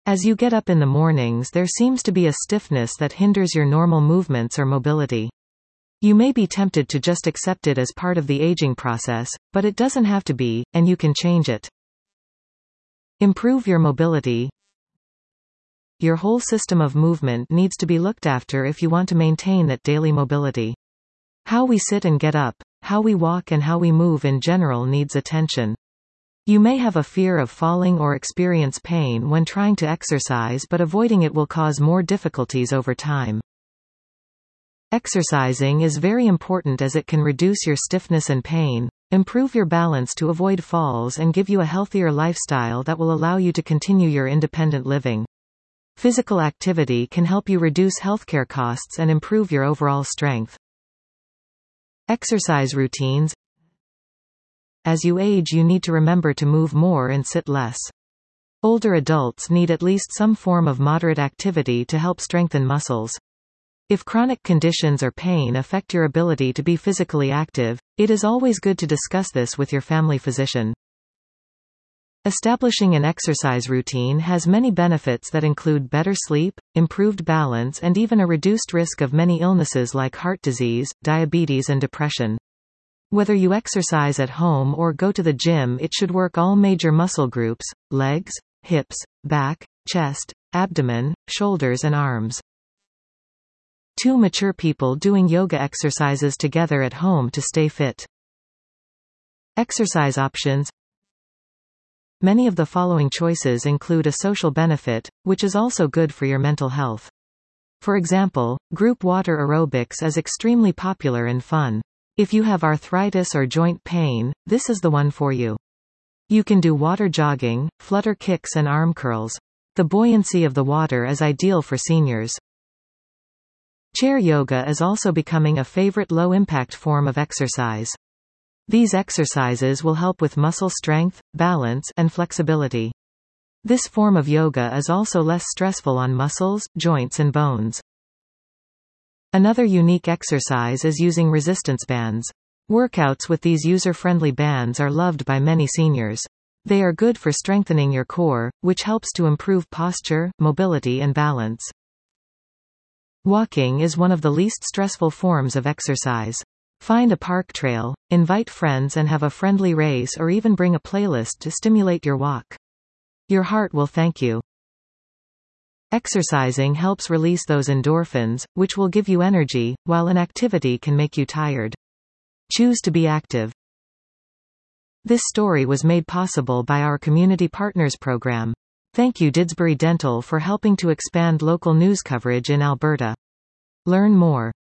As you get up in the mornings, there seems to be a stiffness that hinders your normal movements or mobility. You may be tempted to just accept it as part of the aging process, but it doesn't have to be, and you can change it. Improve your mobility. Your whole system of movement needs to be looked after if you want to maintain that daily mobility. How we sit and get up, how we walk and how we move in general needs attention. You may have a fear of falling or experience pain when trying to exercise, but avoiding it will cause more difficulties over time. Exercising is very important as it can reduce your stiffness and pain, improve your balance to avoid falls and give you a healthier lifestyle that will allow you to continue your independent living. Physical activity can help you reduce healthcare costs and improve your overall strength. Exercise routines. As you age, you need to remember to move more and sit less. Older adults need at least some form of moderate activity to help strengthen muscles. If chronic conditions or pain affect your ability to be physically active, it is always good to discuss this with your family physician. Establishing an exercise routine has many benefits that include better sleep, improved balance, and even a reduced risk of many illnesses like heart disease, diabetes, and depression. Whether you exercise at home or go to the gym, it should work all major muscle groups: legs, hips, back, chest, abdomen, shoulders, and arms. 2 mature people doing yoga exercises together at home to stay fit. Exercise options. Many of the following choices include a social benefit, which is also good for your mental health. For example, group water aerobics is extremely popular and fun. If you have arthritis or joint pain, this is the one for you. You can do water jogging, flutter kicks and arm curls. The buoyancy of the water is ideal for seniors. Chair yoga is also becoming a favorite low-impact form of exercise. These exercises will help with muscle strength, balance, and flexibility. This form of yoga is also less stressful on muscles, joints, and bones. Another unique exercise is using resistance bands. Workouts with these user-friendly bands are loved by many seniors. They are good for strengthening your core, which helps to improve posture, mobility, and balance. Walking is one of the least stressful forms of exercise. Find a park trail, invite friends and have a friendly race, or even bring a playlist to stimulate your walk. Your heart will thank you. Exercising helps release those endorphins, which will give you energy, while an activity can make you tired. Choose to be active. This story was made possible by our Community Partners program. Thank you Didsbury Dental for helping to expand local news coverage in Alberta. Learn more.